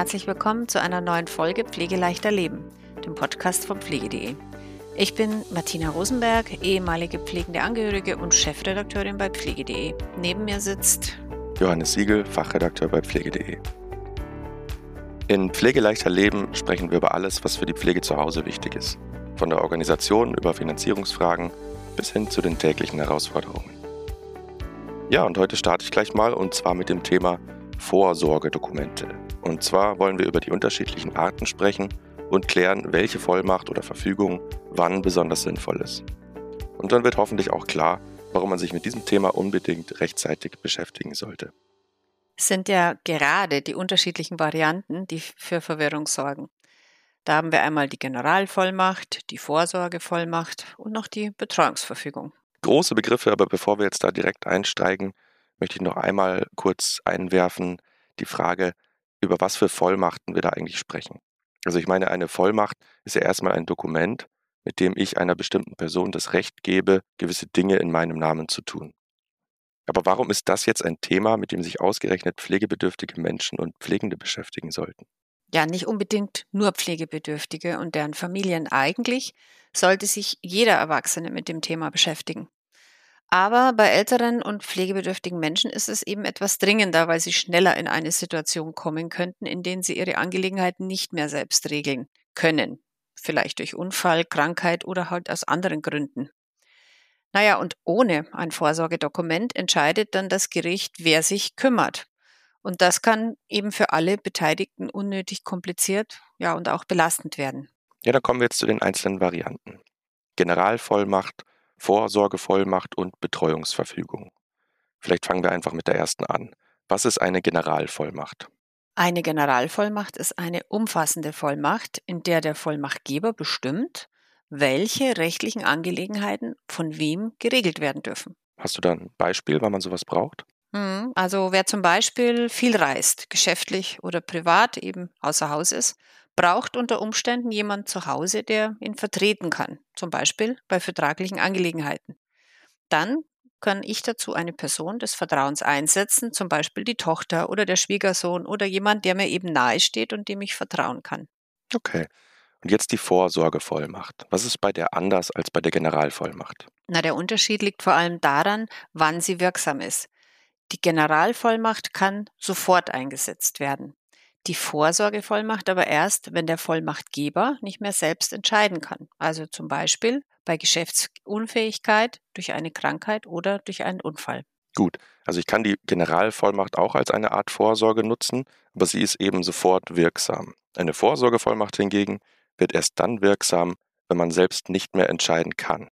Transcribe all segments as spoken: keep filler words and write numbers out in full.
herzlich willkommen zu einer neuen Folge Pflegeleichter Leben, dem Podcast von pflege punkt de. Ich bin Martina Rosenberg, ehemalige pflegende Angehörige und Chefredakteurin bei pflege punkt de. Neben mir sitzt Johannes Siegel, Fachredakteur bei pflege punkt de. In Pflegeleichter Leben sprechen wir über alles, was für die Pflege zu Hause wichtig ist. Von der Organisation über Finanzierungsfragen bis hin zu den täglichen Herausforderungen. Ja, und heute starte ich gleich mal und zwar mit dem Thema Vorsorgedokumente. Und zwar wollen wir über die unterschiedlichen Arten sprechen und klären, welche Vollmacht oder Verfügung wann besonders sinnvoll ist. Und dann wird hoffentlich auch klar, warum man sich mit diesem Thema unbedingt rechtzeitig beschäftigen sollte. Es sind ja gerade die unterschiedlichen Varianten, die für Verwirrung sorgen. Da haben wir einmal die Generalvollmacht, die Vorsorgevollmacht und noch die Betreuungsverfügung. Große Begriffe, aber bevor wir jetzt da direkt einsteigen, möchte ich noch einmal kurz einwerfen, die Frage, über was für Vollmachten wir da eigentlich sprechen. Also ich meine, eine Vollmacht ist ja erstmal ein Dokument, mit dem ich einer bestimmten Person das Recht gebe, gewisse Dinge in meinem Namen zu tun. Aber warum ist das jetzt ein Thema, mit dem sich ausgerechnet pflegebedürftige Menschen und Pflegende beschäftigen sollten? Ja, nicht unbedingt nur Pflegebedürftige und deren Familien. Eigentlich sollte sich jeder Erwachsene mit dem Thema beschäftigen. Aber bei älteren und pflegebedürftigen Menschen ist es eben etwas dringender, weil sie schneller in eine Situation kommen könnten, in denen sie ihre Angelegenheiten nicht mehr selbst regeln können. Vielleicht durch Unfall, Krankheit oder halt aus anderen Gründen. Naja, und ohne ein Vorsorgedokument entscheidet dann das Gericht, wer sich kümmert. Und das kann eben für alle Beteiligten unnötig kompliziert, ja, und auch belastend werden. Ja, dann kommen wir jetzt zu den einzelnen Varianten. Generalvollmacht, Vorsorgevollmacht und Betreuungsverfügung. Vielleicht fangen wir einfach mit der ersten an. Was ist eine Generalvollmacht? Eine Generalvollmacht ist eine umfassende Vollmacht, in der der Vollmachtgeber bestimmt, welche rechtlichen Angelegenheiten von wem geregelt werden dürfen. Hast du da ein Beispiel, wann man sowas braucht? Hm, Also wer zum Beispiel viel reist, geschäftlich oder privat eben außer Haus ist, braucht unter Umständen jemand zu Hause, der ihn vertreten kann, zum Beispiel bei vertraglichen Angelegenheiten. Dann kann ich dazu eine Person des Vertrauens einsetzen, zum Beispiel die Tochter oder der Schwiegersohn oder jemand, der mir eben nahe steht und dem ich vertrauen kann. Okay. Und jetzt die Vorsorgevollmacht. Was ist bei der anders als bei der Generalvollmacht? Na, der Unterschied liegt vor allem daran, wann sie wirksam ist. Die Generalvollmacht kann sofort eingesetzt werden. Die Vorsorgevollmacht aber erst, wenn der Vollmachtgeber nicht mehr selbst entscheiden kann. Also zum Beispiel bei Geschäftsunfähigkeit, durch eine Krankheit oder durch einen Unfall. Gut, also ich kann die Generalvollmacht auch als eine Art Vorsorge nutzen, aber sie ist eben sofort wirksam. Eine Vorsorgevollmacht hingegen wird erst dann wirksam, wenn man selbst nicht mehr entscheiden kann.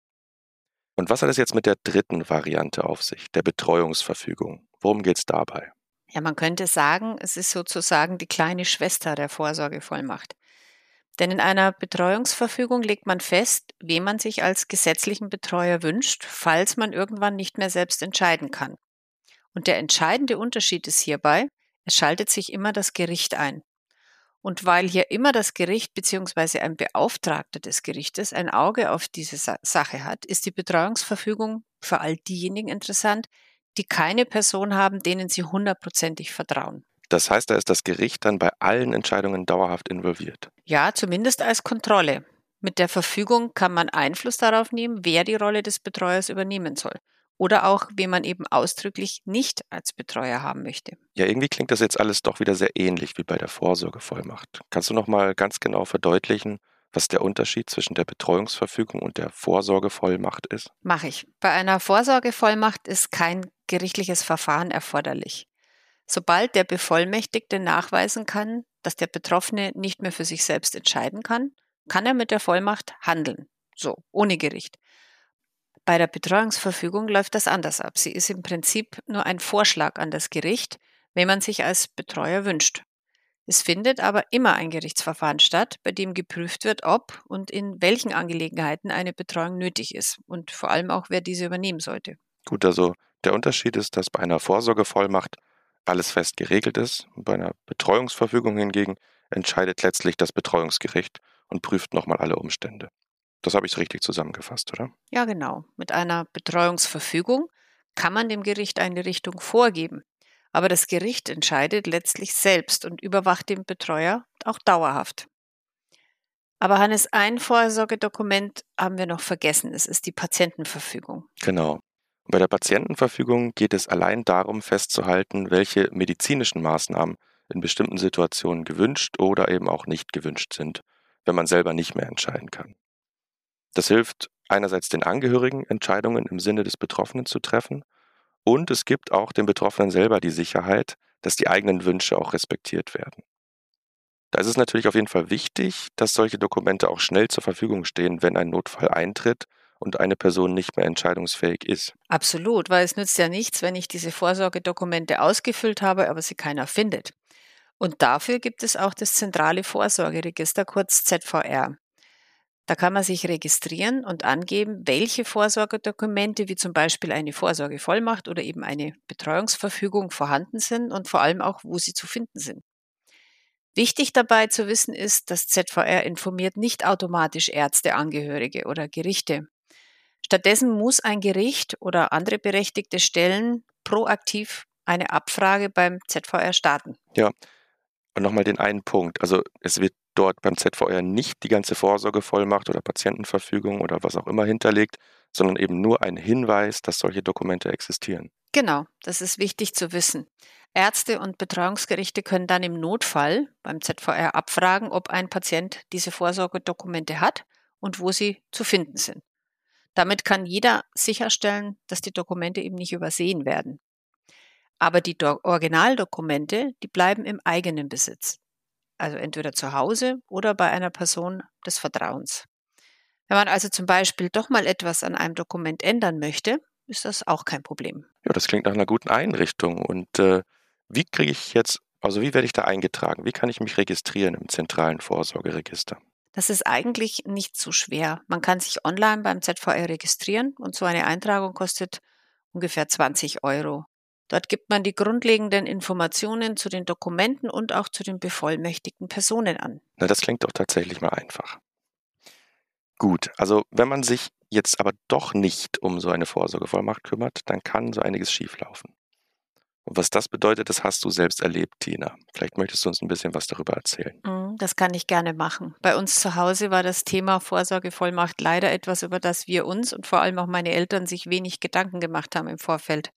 Und was hat es jetzt mit der dritten Variante auf sich, der Betreuungsverfügung? Worum geht es dabei? Ja, man könnte sagen, es ist sozusagen die kleine Schwester der Vorsorgevollmacht. Denn in einer Betreuungsverfügung legt man fest, wen man sich als gesetzlichen Betreuer wünscht, falls man irgendwann nicht mehr selbst entscheiden kann. Und der entscheidende Unterschied ist hierbei, es schaltet sich immer das Gericht ein. Und weil hier immer das Gericht bzw. ein Beauftragter des Gerichtes ein Auge auf diese Sa- Sache hat, ist die Betreuungsverfügung für all diejenigen interessant, die keine Person haben, denen sie hundertprozentig vertrauen. Das heißt, da ist das Gericht dann bei allen Entscheidungen dauerhaft involviert. Ja, zumindest als Kontrolle. Mit der Verfügung kann man Einfluss darauf nehmen, wer die Rolle des Betreuers übernehmen soll. Oder auch, wen man eben ausdrücklich nicht als Betreuer haben möchte. Ja, irgendwie klingt das jetzt alles doch wieder sehr ähnlich wie bei der Vorsorgevollmacht. Kannst du noch mal ganz genau verdeutlichen, was der Unterschied zwischen der Betreuungsverfügung und der Vorsorgevollmacht ist? Mache ich. Bei einer Vorsorgevollmacht ist kein gerichtliches Verfahren erforderlich. Sobald der Bevollmächtigte nachweisen kann, dass der Betroffene nicht mehr für sich selbst entscheiden kann, kann er mit der Vollmacht handeln. So, ohne Gericht. Bei der Betreuungsverfügung läuft das anders ab. Sie ist im Prinzip nur ein Vorschlag an das Gericht, wenn man sich als Betreuer wünscht. Es findet aber immer ein Gerichtsverfahren statt, bei dem geprüft wird, ob und in welchen Angelegenheiten eine Betreuung nötig ist und vor allem auch, wer diese übernehmen sollte. Gut, also der Unterschied ist, dass bei einer Vorsorgevollmacht alles fest geregelt ist. Und bei einer Betreuungsverfügung hingegen entscheidet letztlich das Betreuungsgericht und prüft nochmal alle Umstände. Das habe ich richtig zusammengefasst, oder? Ja, genau. Mit einer Betreuungsverfügung kann man dem Gericht eine Richtung vorgeben. Aber das Gericht entscheidet letztlich selbst und überwacht den Betreuer auch dauerhaft. Aber Hannes, ein Vorsorgedokument haben wir noch vergessen. Es ist die Patientenverfügung. Genau. Bei der Patientenverfügung geht es allein darum, festzuhalten, welche medizinischen Maßnahmen in bestimmten Situationen gewünscht oder eben auch nicht gewünscht sind, wenn man selber nicht mehr entscheiden kann. Das hilft einerseits den Angehörigen, Entscheidungen im Sinne des Betroffenen zu treffen, und es gibt auch dem Betroffenen selber die Sicherheit, dass die eigenen Wünsche auch respektiert werden. Da ist es natürlich auf jeden Fall wichtig, dass solche Dokumente auch schnell zur Verfügung stehen, wenn ein Notfall eintritt und eine Person nicht mehr entscheidungsfähig ist. Absolut, weil es nützt ja nichts, wenn ich diese Vorsorgedokumente ausgefüllt habe, aber sie keiner findet. Und dafür gibt es auch das zentrale Vorsorgeregister, kurz Z V R. Da kann man sich registrieren und angeben, welche Vorsorgedokumente, wie zum Beispiel eine Vorsorgevollmacht oder eben eine Betreuungsverfügung, vorhanden sind und vor allem auch, wo sie zu finden sind. Wichtig dabei zu wissen ist, dass Z V R informiert nicht automatisch Ärzte, Angehörige oder Gerichte. Stattdessen muss ein Gericht oder andere berechtigte Stellen proaktiv eine Abfrage beim Z V R starten. Ja, und nochmal den einen Punkt. Also es wird dort beim Z V R nicht die ganze Vorsorgevollmacht oder Patientenverfügung oder was auch immer hinterlegt, sondern eben nur ein Hinweis, dass solche Dokumente existieren. Genau, das ist wichtig zu wissen. Ärzte und Betreuungsgerichte können dann im Notfall beim Z V R abfragen, ob ein Patient diese Vorsorgedokumente hat und wo sie zu finden sind. Damit kann jeder sicherstellen, dass die Dokumente eben nicht übersehen werden. Aber die Do- Originaldokumente, die bleiben im eigenen Besitz. Also entweder zu Hause oder bei einer Person des Vertrauens. Wenn man also zum Beispiel doch mal etwas an einem Dokument ändern möchte, ist das auch kein Problem. Ja, das klingt nach einer guten Einrichtung. Und äh, wie kriege ich jetzt, also wie werde ich da eingetragen? Wie kann ich mich registrieren im zentralen Vorsorgeregister? Das ist eigentlich nicht so schwer. Man kann sich online beim Z V R registrieren und so eine Eintragung kostet ungefähr zwanzig Euro. Dort gibt man die grundlegenden Informationen zu den Dokumenten und auch zu den bevollmächtigten Personen an. Na, das klingt doch tatsächlich mal einfach. Gut, also wenn man sich jetzt aber doch nicht um so eine Vorsorgevollmacht kümmert, dann kann so einiges schieflaufen. Und was das bedeutet, das hast du selbst erlebt, Tina. Vielleicht möchtest du uns ein bisschen was darüber erzählen. Mm, Das kann ich gerne machen. Bei uns zu Hause war das Thema Vorsorgevollmacht leider etwas, über das wir uns und vor allem auch meine Eltern sich wenig Gedanken gemacht haben im Vorfeld.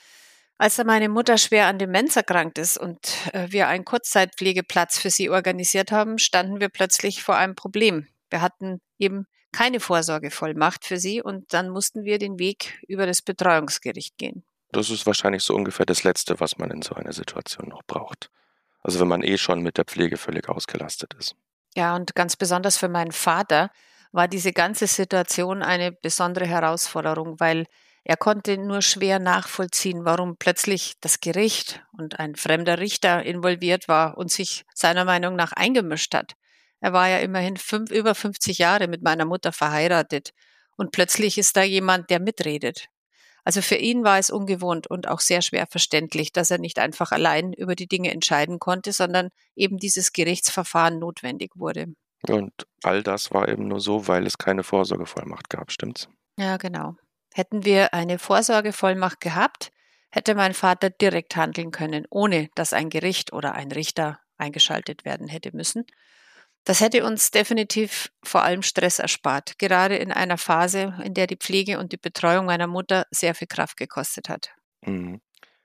Als dann meine Mutter schwer an Demenz erkrankt ist und äh, wir einen Kurzzeitpflegeplatz für sie organisiert haben, standen wir plötzlich vor einem Problem. Wir hatten eben keine Vorsorgevollmacht für sie und dann mussten wir den Weg über das Betreuungsgericht gehen. Das ist wahrscheinlich so ungefähr das Letzte, was man in so einer Situation noch braucht. Also wenn man eh schon mit der Pflege völlig ausgelastet ist. Ja, und ganz besonders für meinen Vater war diese ganze Situation eine besondere Herausforderung, weil er konnte nur schwer nachvollziehen, warum plötzlich das Gericht und ein fremder Richter involviert war und sich seiner Meinung nach eingemischt hat. Er war ja immerhin fünf, über fünfzig Jahre mit meiner Mutter verheiratet und plötzlich ist da jemand, der mitredet. Also für ihn war es ungewohnt und auch sehr schwer verständlich, dass er nicht einfach allein über die Dinge entscheiden konnte, sondern eben dieses Gerichtsverfahren notwendig wurde. Und all das war eben nur so, weil es keine Vorsorgevollmacht gab, stimmt's? Ja, genau. Hätten wir eine Vorsorgevollmacht gehabt, hätte mein Vater direkt handeln können, ohne dass ein Gericht oder ein Richter eingeschaltet werden hätte müssen. Das hätte uns definitiv vor allem Stress erspart, gerade in einer Phase, in der die Pflege und die Betreuung meiner Mutter sehr viel Kraft gekostet hat. Mhm.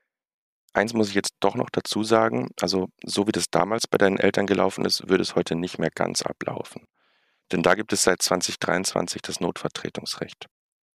Eins muss ich jetzt doch noch dazu sagen, also so wie das damals bei deinen Eltern gelaufen ist, würde es heute nicht mehr ganz ablaufen. Denn da gibt es seit zwanzig dreiundzwanzig das Notvertretungsrecht.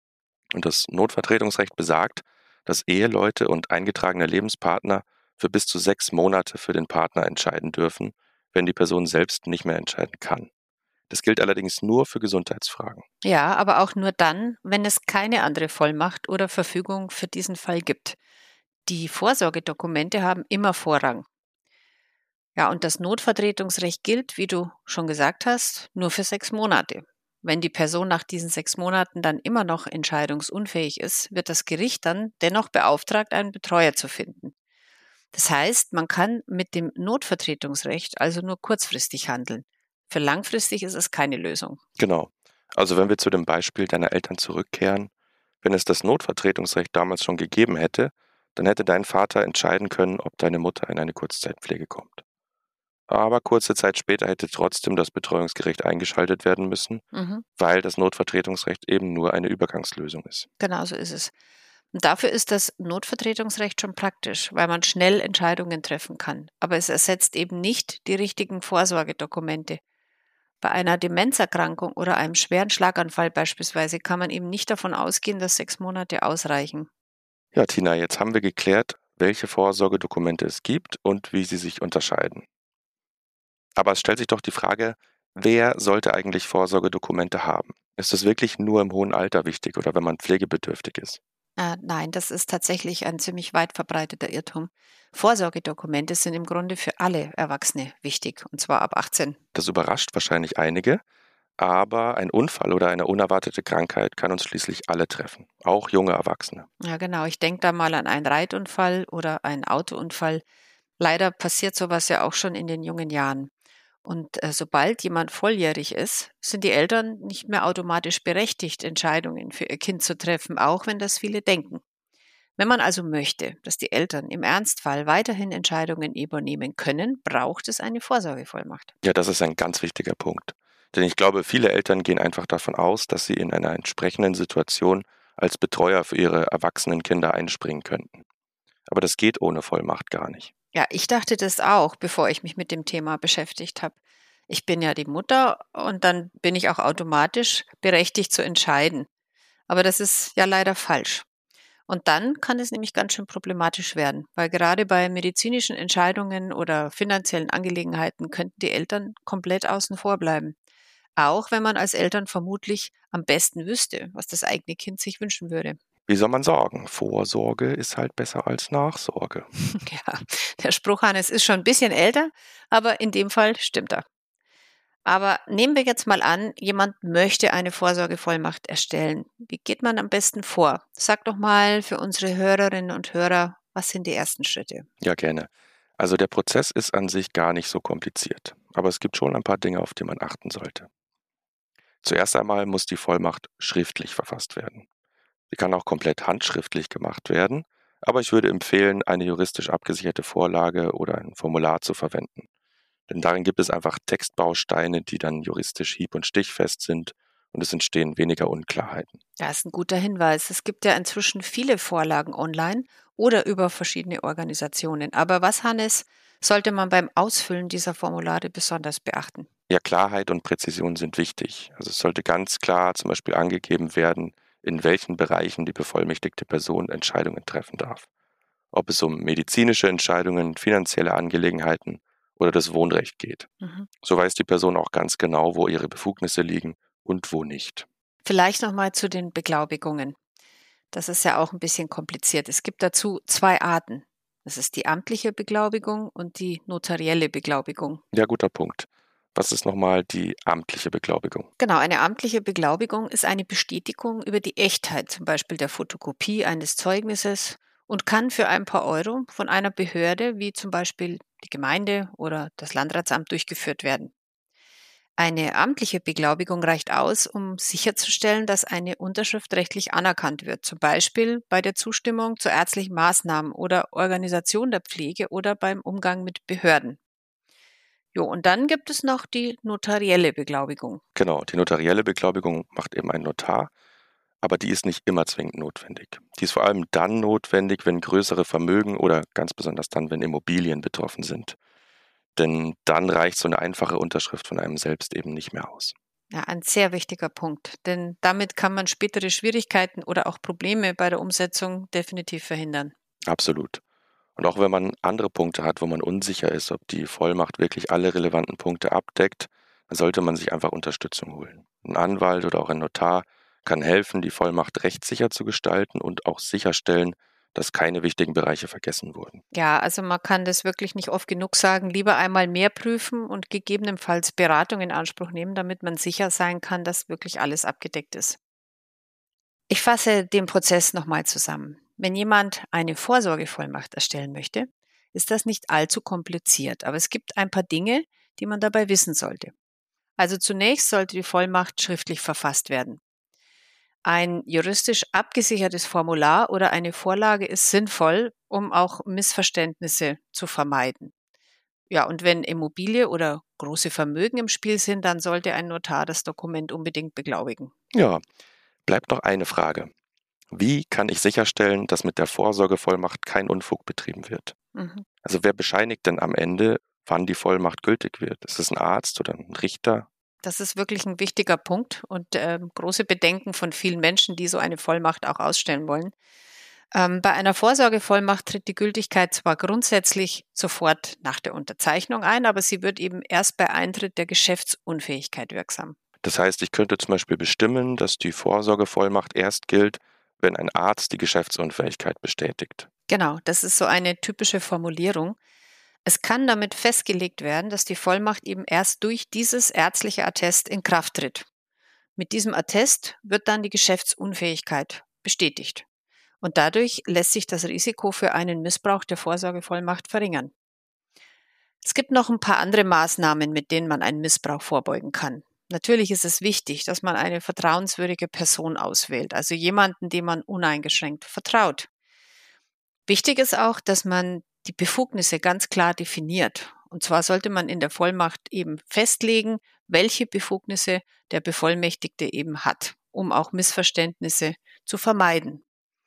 Und das Notvertretungsrecht besagt, dass Eheleute und eingetragene Lebenspartner für bis zu sechs Monate für den Partner entscheiden dürfen, wenn die Person selbst nicht mehr entscheiden kann. Das gilt allerdings nur für Gesundheitsfragen. Ja, aber auch nur dann, wenn es keine andere Vollmacht oder Verfügung für diesen Fall gibt. Die Vorsorgedokumente haben immer Vorrang. Ja, und das Notvertretungsrecht gilt, wie du schon gesagt hast, nur für sechs Monate. Wenn die Person nach diesen sechs Monaten dann immer noch entscheidungsunfähig ist, wird das Gericht dann dennoch beauftragt, einen Betreuer zu finden. Das heißt, man kann mit dem Notvertretungsrecht also nur kurzfristig handeln. Für langfristig ist es keine Lösung. Genau. Also wenn wir zu dem Beispiel deiner Eltern zurückkehren, wenn es das Notvertretungsrecht damals schon gegeben hätte, dann hätte dein Vater entscheiden können, ob deine Mutter in eine Kurzzeitpflege kommt. Aber kurze Zeit später hätte trotzdem das Betreuungsgericht eingeschaltet werden müssen, Mhm. weil das Notvertretungsrecht eben nur eine Übergangslösung ist. Genau so ist es. Und dafür ist das Notvertretungsrecht schon praktisch, weil man schnell Entscheidungen treffen kann. Aber es ersetzt eben nicht die richtigen Vorsorgedokumente. Bei einer Demenzerkrankung oder einem schweren Schlaganfall beispielsweise kann man eben nicht davon ausgehen, dass sechs Monate ausreichen. Ja, Tina, jetzt haben wir geklärt, welche Vorsorgedokumente es gibt und wie sie sich unterscheiden. Aber es stellt sich doch die Frage, wer sollte eigentlich Vorsorgedokumente haben? Ist es wirklich nur im hohen Alter wichtig oder wenn man pflegebedürftig ist? Äh, nein, das ist tatsächlich ein ziemlich weit verbreiteter Irrtum. Vorsorgedokumente sind im Grunde für alle Erwachsene wichtig, und zwar ab achtzehn. Das überrascht wahrscheinlich einige, aber ein Unfall oder eine unerwartete Krankheit kann uns schließlich alle treffen, auch junge Erwachsene. Ja, genau. Ich denke da mal an einen Reitunfall oder einen Autounfall. Leider passiert sowas ja auch schon in den jungen Jahren. Und äh, sobald jemand volljährig ist, sind die Eltern nicht mehr automatisch berechtigt, Entscheidungen für ihr Kind zu treffen, auch wenn das viele denken. Wenn man also möchte, dass die Eltern im Ernstfall weiterhin Entscheidungen übernehmen können, braucht es eine Vorsorgevollmacht. Ja, das ist ein ganz wichtiger Punkt. Denn ich glaube, viele Eltern gehen einfach davon aus, dass sie in einer entsprechenden Situation als Betreuer für ihre erwachsenen Kinder einspringen könnten. Aber das geht ohne Vollmacht gar nicht. Ja, ich dachte das auch, bevor ich mich mit dem Thema beschäftigt habe. Ich bin ja die Mutter und dann bin ich auch automatisch berechtigt zu entscheiden. Aber das ist ja leider falsch. Und dann kann es nämlich ganz schön problematisch werden, weil gerade bei medizinischen Entscheidungen oder finanziellen Angelegenheiten könnten die Eltern komplett außen vor bleiben. Auch wenn man als Eltern vermutlich am besten wüsste, was das eigene Kind sich wünschen würde. Wie soll man sorgen? Vorsorge ist halt besser als Nachsorge. Ja, der Spruch, Hannes, ist schon ein bisschen älter, aber in dem Fall stimmt er. Aber nehmen wir jetzt mal an, jemand möchte eine Vorsorgevollmacht erstellen. Wie geht man am besten vor? Sag doch mal für unsere Hörerinnen und Hörer, was sind die ersten Schritte? Ja, gerne. Also der Prozess ist an sich gar nicht so kompliziert. Aber es gibt schon ein paar Dinge, auf die man achten sollte. Zuerst einmal muss die Vollmacht schriftlich verfasst werden. Sie kann auch komplett handschriftlich gemacht werden, aber ich würde empfehlen, eine juristisch abgesicherte Vorlage oder ein Formular zu verwenden. Denn darin gibt es einfach Textbausteine, die dann juristisch hieb- und stichfest sind und es entstehen weniger Unklarheiten. Das ist ein guter Hinweis. Es gibt ja inzwischen viele Vorlagen online oder über verschiedene Organisationen. Aber was, Hannes, sollte man beim Ausfüllen dieser Formulare besonders beachten? Ja, Klarheit und Präzision sind wichtig. Also es sollte ganz klar zum Beispiel angegeben werden, in welchen Bereichen die bevollmächtigte Person Entscheidungen treffen darf. Ob es um medizinische Entscheidungen, finanzielle Angelegenheiten oder das Wohnrecht geht. Mhm. So weiß die Person auch ganz genau, wo ihre Befugnisse liegen und wo nicht. Vielleicht noch mal zu den Beglaubigungen. Das ist ja auch ein bisschen kompliziert. Es gibt dazu zwei Arten. Das ist die amtliche Beglaubigung und die notarielle Beglaubigung. Ja, guter Punkt. Was ist nochmal die amtliche Beglaubigung? Genau, eine amtliche Beglaubigung ist eine Bestätigung über die Echtheit, zum Beispiel der Fotokopie eines Zeugnisses, und kann für ein paar Euro von einer Behörde, wie zum Beispiel die Gemeinde oder das Landratsamt, durchgeführt werden. Eine amtliche Beglaubigung reicht aus, um sicherzustellen, dass eine Unterschrift rechtlich anerkannt wird, zum Beispiel bei der Zustimmung zu ärztlichen Maßnahmen oder Organisation der Pflege oder beim Umgang mit Behörden. Jo, und dann gibt es noch die notarielle Beglaubigung. Genau, die notarielle Beglaubigung macht eben ein Notar, aber die ist nicht immer zwingend notwendig. Die ist vor allem dann notwendig, wenn größere Vermögen oder ganz besonders dann, wenn Immobilien betroffen sind. Denn dann reicht so eine einfache Unterschrift von einem selbst eben nicht mehr aus. Ja, ein sehr wichtiger Punkt, denn damit kann man spätere Schwierigkeiten oder auch Probleme bei der Umsetzung definitiv verhindern. Absolut. Und auch wenn man andere Punkte hat, wo man unsicher ist, ob die Vollmacht wirklich alle relevanten Punkte abdeckt, dann sollte man sich einfach Unterstützung holen. Ein Anwalt oder auch ein Notar kann helfen, die Vollmacht rechtssicher zu gestalten und auch sicherstellen, dass keine wichtigen Bereiche vergessen wurden. Ja, also man kann das wirklich nicht oft genug sagen. Lieber einmal mehr prüfen und gegebenenfalls Beratung in Anspruch nehmen, damit man sicher sein kann, dass wirklich alles abgedeckt ist. Ich fasse den Prozess nochmal zusammen. Wenn jemand eine Vorsorgevollmacht erstellen möchte, ist das nicht allzu kompliziert, aber es gibt ein paar Dinge, die man dabei wissen sollte. Also zunächst sollte die Vollmacht schriftlich verfasst werden. Ein juristisch abgesichertes Formular oder eine Vorlage ist sinnvoll, um auch Missverständnisse zu vermeiden. Ja, und wenn Immobilie oder große Vermögen im Spiel sind, dann sollte ein Notar das Dokument unbedingt beglaubigen. Ja, bleibt noch eine Frage. Wie kann ich sicherstellen, dass mit der Vorsorgevollmacht kein Unfug betrieben wird? Mhm. Also wer bescheinigt denn am Ende, wann die Vollmacht gültig wird? Ist es ein Arzt oder ein Richter? Das ist wirklich ein wichtiger Punkt und ähm, große Bedenken von vielen Menschen, die so eine Vollmacht auch ausstellen wollen. Ähm, bei einer Vorsorgevollmacht tritt die Gültigkeit zwar grundsätzlich sofort nach der Unterzeichnung ein, aber sie wird eben erst bei Eintritt der Geschäftsunfähigkeit wirksam. Das heißt, ich könnte zum Beispiel bestimmen, dass die Vorsorgevollmacht erst gilt, wenn ein Arzt die Geschäftsunfähigkeit bestätigt. Genau, das ist so eine typische Formulierung. Es kann damit festgelegt werden, dass die Vollmacht eben erst durch dieses ärztliche Attest in Kraft tritt. Mit diesem Attest wird dann die Geschäftsunfähigkeit bestätigt. Und dadurch lässt sich das Risiko für einen Missbrauch der Vorsorgevollmacht verringern. Es gibt noch ein paar andere Maßnahmen, mit denen man einen Missbrauch vorbeugen kann. Natürlich ist es wichtig, dass man eine vertrauenswürdige Person auswählt, also jemanden, dem man uneingeschränkt vertraut. Wichtig ist auch, dass man die Befugnisse ganz klar definiert. Und zwar sollte man in der Vollmacht eben festlegen, welche Befugnisse der Bevollmächtigte eben hat, um auch Missverständnisse zu vermeiden.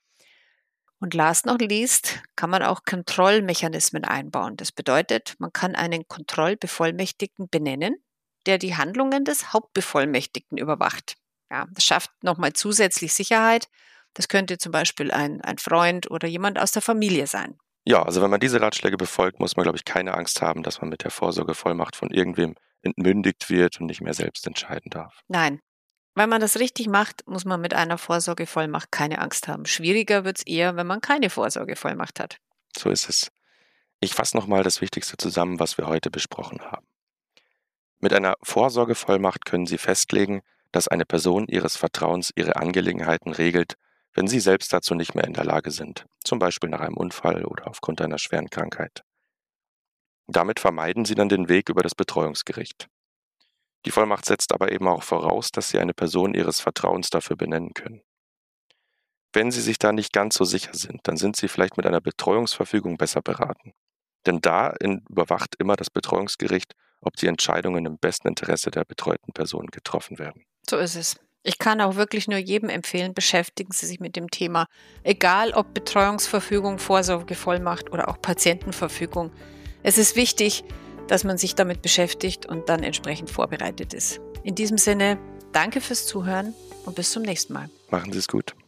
Und last not least kann man auch Kontrollmechanismen einbauen. Das bedeutet, man kann einen Kontrollbevollmächtigten benennen, der die Handlungen des Hauptbevollmächtigten überwacht. Ja, das schafft nochmal zusätzlich Sicherheit. Das könnte zum Beispiel ein, ein Freund oder jemand aus der Familie sein. Ja, also wenn man diese Ratschläge befolgt, muss man, glaube ich, keine Angst haben, dass man mit der Vorsorgevollmacht von irgendwem entmündigt wird und nicht mehr selbst entscheiden darf. Nein, wenn man das richtig macht, muss man mit einer Vorsorgevollmacht keine Angst haben. Schwieriger wird es eher, wenn man keine Vorsorgevollmacht hat. So ist es. Ich fasse nochmal das Wichtigste zusammen, was wir heute besprochen haben. Mit einer Vorsorgevollmacht können Sie festlegen, dass eine Person Ihres Vertrauens ihre Angelegenheiten regelt, wenn Sie selbst dazu nicht mehr in der Lage sind, zum Beispiel nach einem Unfall oder aufgrund einer schweren Krankheit. Damit vermeiden Sie dann den Weg über das Betreuungsgericht. Die Vollmacht setzt aber eben auch voraus, dass Sie eine Person Ihres Vertrauens dafür benennen können. Wenn Sie sich da nicht ganz so sicher sind, dann sind Sie vielleicht mit einer Betreuungsverfügung besser beraten. Denn da überwacht immer das Betreuungsgericht, ob die Entscheidungen im besten Interesse der betreuten Person getroffen werden. So ist es. Ich kann auch wirklich nur jedem empfehlen, beschäftigen Sie sich mit dem Thema. Egal ob Betreuungsverfügung, Vorsorgevollmacht oder auch Patientenverfügung. Es ist wichtig, dass man sich damit beschäftigt und dann entsprechend vorbereitet ist. In diesem Sinne, danke fürs Zuhören und bis zum nächsten Mal. Machen Sie es gut.